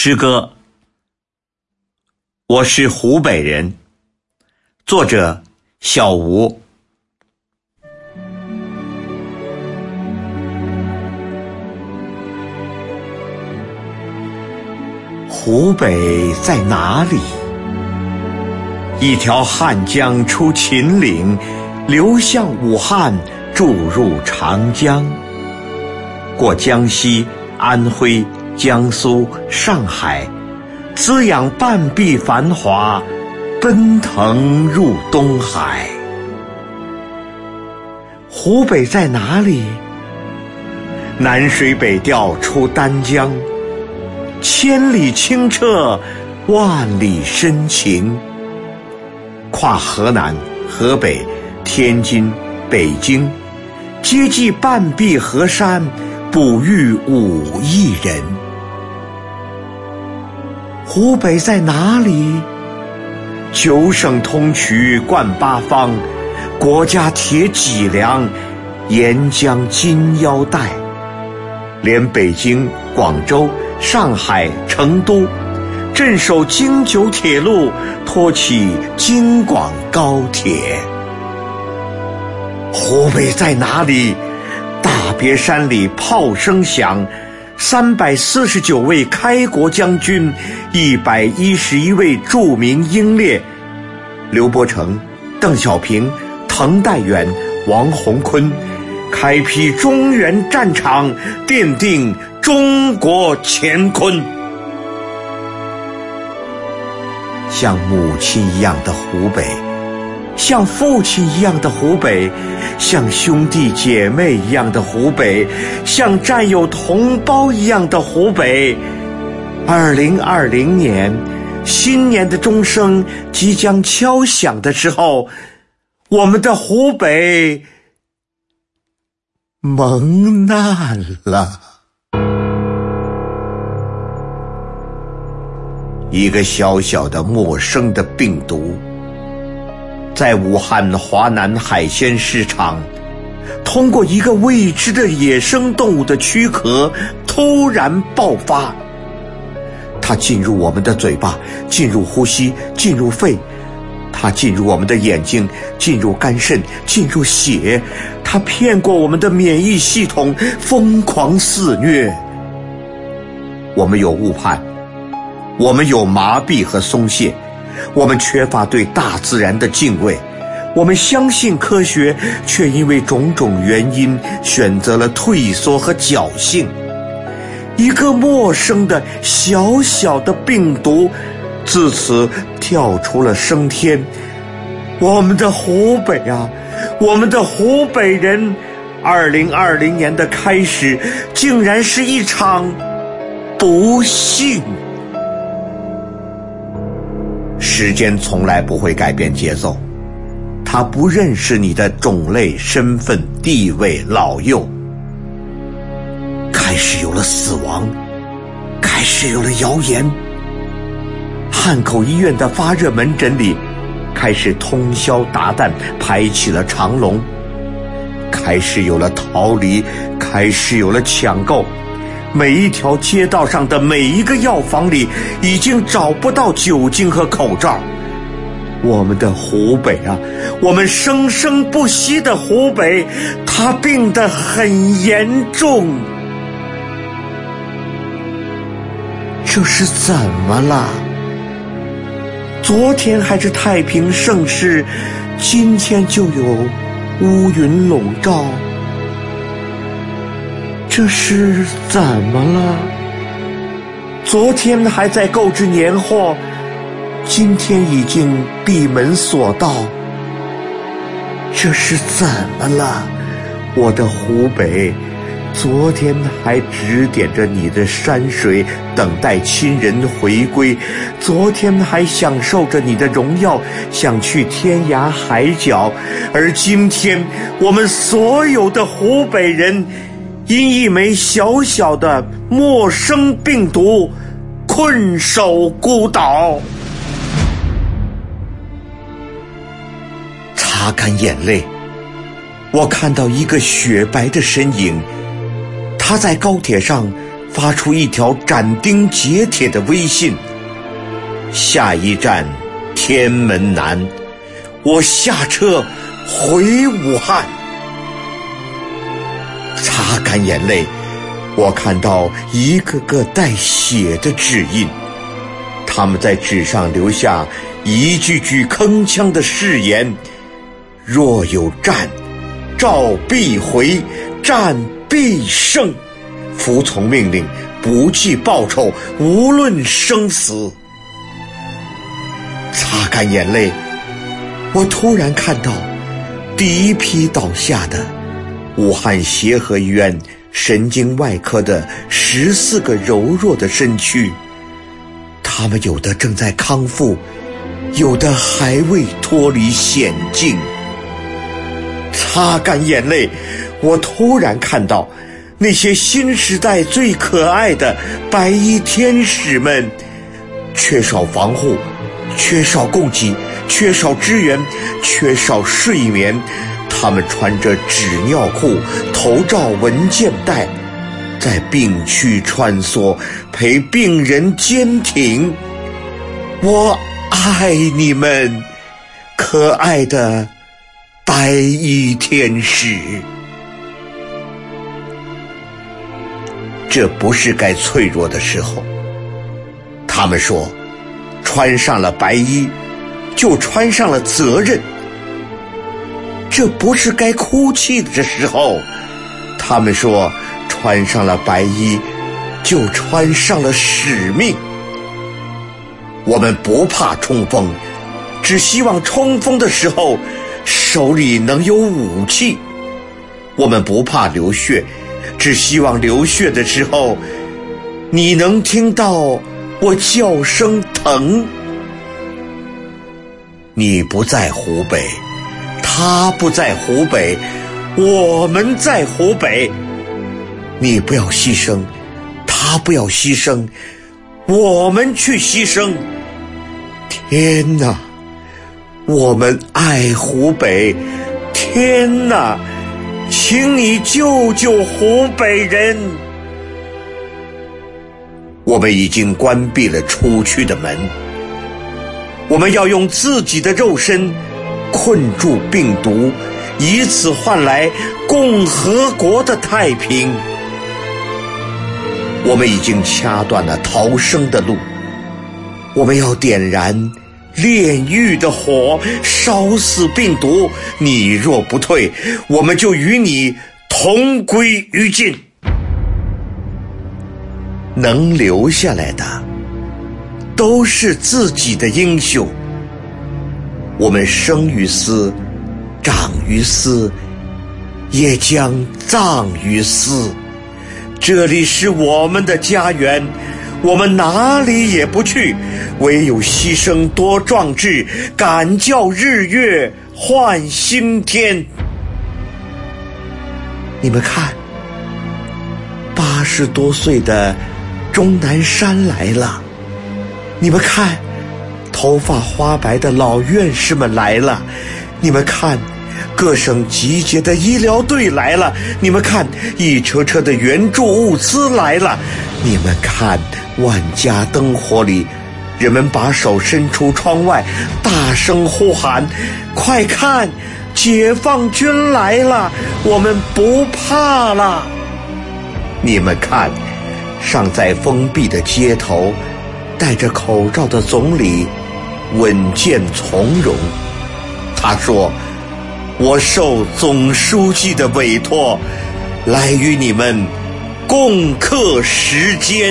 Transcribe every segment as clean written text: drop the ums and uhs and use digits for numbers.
诗歌。我是湖北人，作者小吴。湖北在哪里？一条汉江出秦岭，流向武汉，注入长江，过江西、安徽、江苏、上海，滋养半壁繁华，奔腾入东海。湖北在哪里？南水北调出丹江，千里清澈，万里深情。跨河南、河北、天津、北京，接济半壁河山，哺育5亿人。湖北在哪里？9省通衢贯8方，国家铁脊梁，沿江金腰带，连北京、广州、上海、成都镇守京九铁路，托起京广高铁。湖北在哪里？大别山里炮声响，349位开国将军，111位著名英烈，刘伯承、邓小平、滕代远、王洪坤，开辟中原战场，奠定中国乾坤。像母亲一样的湖北，像父亲一样的湖北，像兄弟姐妹一样的湖北，像战友同胞一样的湖北。2020年，新年的钟声即将敲响的时候，我们的湖北蒙难了。一个小小的陌生的病毒，在武汉华南海鲜市场，通过一个未知的野生动物的躯壳突然爆发。它进入我们的嘴巴，进入呼吸，进入肺，它进入我们的眼睛，进入肝肾，进入血，它骗过我们的免疫系统，疯狂肆虐。我们有误判，我们有麻痹和松懈，我们缺乏对大自然的敬畏，我们相信科学，却因为种种原因选择了退缩和侥幸。一个陌生的小小的病毒自此跳出了升天。我们的湖北啊，我们的湖北人，2020年的开始竟然是一场不幸。时间从来不会改变节奏，它不认识你的种类、身份、地位、老幼。开始有了死亡，开始有了谣言。汉口医院的发热门诊里，开始通宵达旦排起了长龙。开始有了逃离，开始有了抢购。每一条街道上的每一个药房里，已经找不到酒精和口罩。我们的湖北啊，我们生生不息的湖北，它病得很严重。这是怎么了？昨天还是太平盛世，今天就有乌云笼罩。这是怎么了？昨天还在购置年货，今天已经闭门锁道。这是怎么了？我的湖北，昨天还指点着你的山水，等待亲人回归，昨天还享受着你的荣耀，想去天涯海角，而今天我们所有的湖北人因一枚小小的陌生病毒困守孤岛。擦干眼泪，我看到一个雪白的身影，他在高铁上发出一条斩钉截铁的微信：下一站天门南，我下车回武汉。擦干眼泪，我看到一个个带血的指印，他们在纸上留下一句句铿锵的誓言：若有战，召必回，战必胜，服从命令，不计报酬，无论生死。擦干眼泪，我突然看到第一批倒下的武汉协和医院神经外科的14个柔弱的身躯，他们有的正在康复，有的还未脱离险境。擦干眼泪，我突然看到那些新时代最可爱的白衣天使们，缺少防护，缺少供给，缺少支援，缺少睡眠，他们穿着纸尿裤，头罩文件袋，在病区穿梭，陪病人坚挺。我爱你们，可爱的白衣天使。这不是该脆弱的时候。他们说，穿上了白衣，就穿上了责任。这不是该哭泣的时候。他们说，穿上了白衣，就穿上了使命。我们不怕冲锋，只希望冲锋的时候手里能有武器。我们不怕流血，只希望流血的时候你能听到我叫声疼。你不在湖北，他不在湖北，我们在湖北。你不要牺牲，他不要牺牲，我们去牺牲。天哪，我们爱湖北！天哪，请你救救湖北人！我们已经关闭了出去的门，我们要用自己的肉身困住病毒，以此换来共和国的太平。我们已经掐断了逃生的路，我们要点燃炼狱的火，烧死病毒。你若不退，我们就与你同归于尽。能留下来的都是自己的英雄。我们生于斯，长于斯，也将葬于斯。这里是我们的家园，我们哪里也不去，唯有牺牲多壮志，敢叫日月换新天。你们看，80多岁的钟南山来了，你们看，头发花白的老院士们来了，你们看，各省集结的医疗队来了，你们看，一车车的援助物资来了，你们看，万家灯火里，人们把手伸出窗外，大声呼喊：快看，解放军来了，我们不怕了。你们看，尚在封闭的街头，戴着口罩的总理稳健从容。他说，我受总书记的委托，来与你们共克时艰。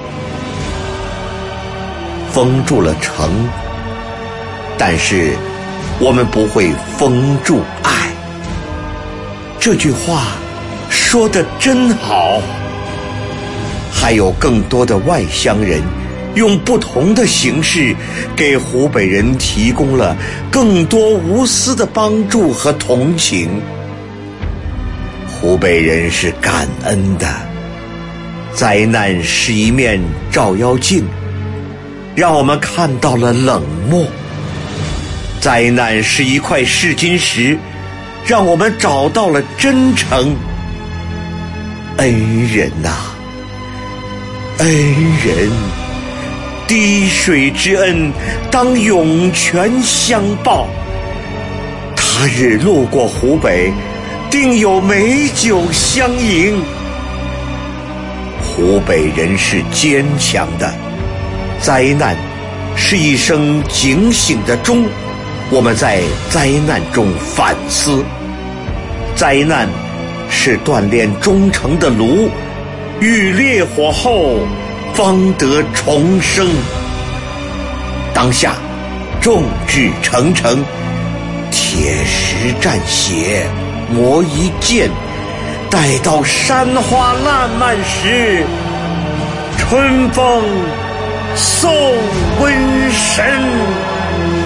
封住了城，但是我们不会封住爱。这句话说得真好。还有更多的外乡人用不同的形式给湖北人提供了更多无私的帮助和同情。湖北人是感恩的。灾难是一面照妖镜，让我们看到了冷漠。灾难是一块试金石，让我们找到了真诚。恩人啊， 恩人，滴水之恩当涌泉相报。他日路过湖北，定有美酒相迎。湖北人是坚强的，灾难是一声警醒的钟，我们在灾难中反思。灾难是锻炼忠诚的炉，遇烈火后方得重生。当下众志成城，铁石战血磨一剑，待到山花烂漫时，春风送瘟神。